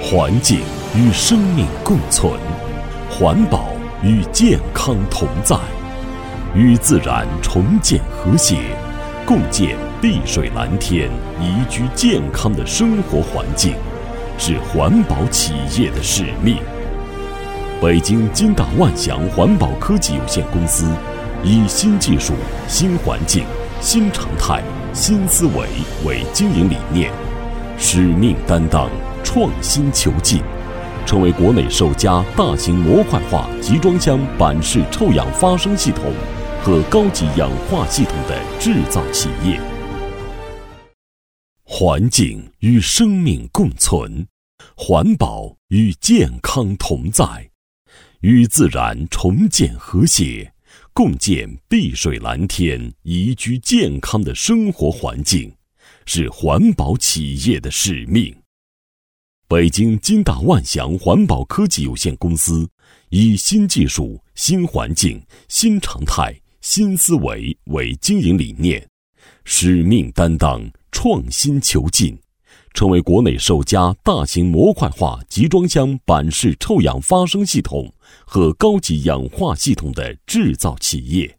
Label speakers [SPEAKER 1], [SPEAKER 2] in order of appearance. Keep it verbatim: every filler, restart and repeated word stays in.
[SPEAKER 1] 环境与生命共存，环保与健康同在，与自然重建和谐，共建碧水蓝天、宜居健康的生活环境，是环保企业的使命。北京金大万祥环保科技有限公司以新技术、新环境、新常态、新思维为经营理念，使命担当，创新求进，成为国内首家大型模块化集装箱板式臭氧发生系统和高级氧化系统的制造企业。环境与生命共存，环保与健康同在，与自然重建和谐，共建碧水蓝天、宜居健康的生活环境，是环保企业的使命。北京金大万祥环保科技有限公司以新技术、新环境、新常态、新思维为经营理念，使命担当，创新求进，成为国内首家大型模块化集装箱板式臭氧发生系统和高级氧化系统的制造企业。